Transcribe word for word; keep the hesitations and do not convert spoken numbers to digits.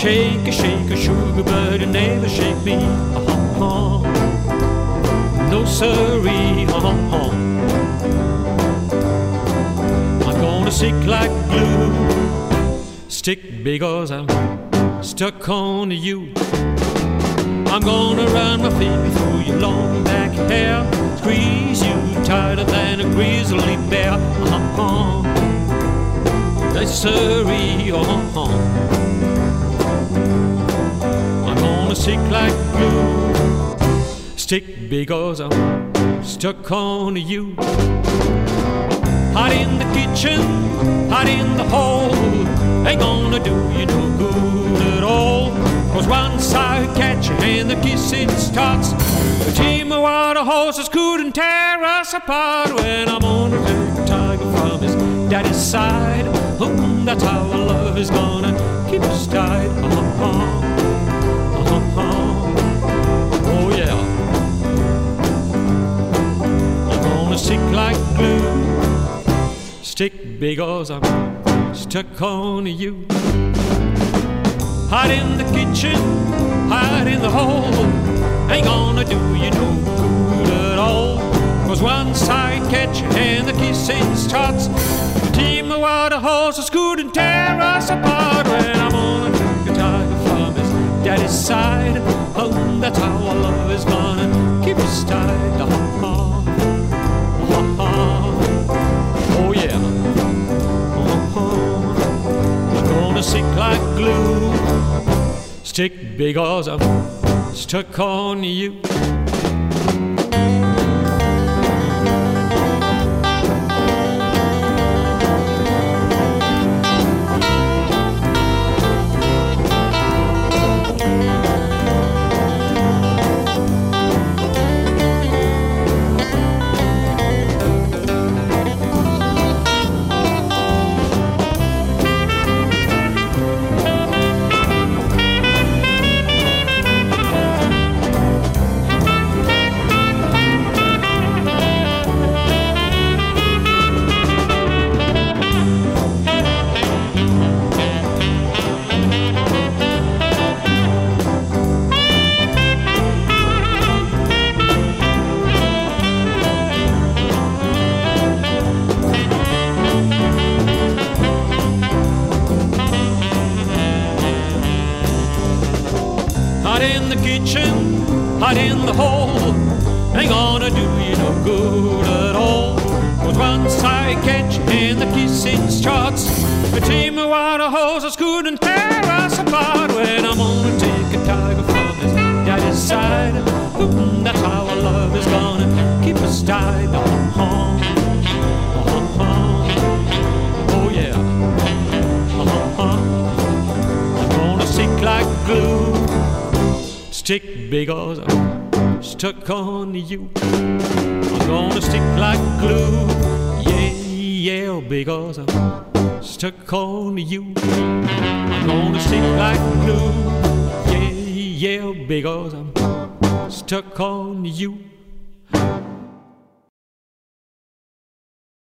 Shake a, shake a sugar, but you never shake me. Uh-huh. No siree. Uh-huh. I'm gonna stick like glue. Stick because I'm stuck on you. I'm gonna run my finger through your long black hair, squeeze you tighter than a grizzly bear. Uh-huh. Yes, sirree. Uh-huh. I'm gonna stick like glue. Stick because I'm stuck on you. Hot in the kitchen, hot in the hole, ain't gonna do you no good at all. Cause once I catch you and the kissing starts, a team of water horses couldn't tear us apart. When I'm gonna take a tiger from his daddy's side, oh, that's how our love is gonna keep us tied. Uh-huh. Uh-huh. Oh yeah. I'm gonna stick like glue. Stick because I'm stuck on you. Hot in the kitchen, hot in the hole, ain't gonna do you no good at all. Cause once I catch you and the kissing starts, a team of water horses couldn't tear us apart. When I'm gonna take a tiger from his daddy's side, oh, that's how our love is gonna keep us tied. Uh-huh. Uh-huh. Oh yeah. Uh-huh. I'm gonna stick like glue. Stick because I'm stuck on you. Hot in the kitchen, hot in the hole, ain't gonna do you no good at all. Cause once I catch you and the kissing starts, a team of water horses couldn't tear us apart. When I'm gonna take a tiger from his daddy's side, ooh, that's how our love is gonna keep us tied. Uh-huh. Uh-huh. Oh yeah. Uh-huh. I'm gonna stick like glue. Stick because I'm stuck on you. I'm gonna stick like glue. Yeah, yeah, because I'm stuck on you. I'm gonna stick like glue. Yeah, yeah, because I'm stuck on you.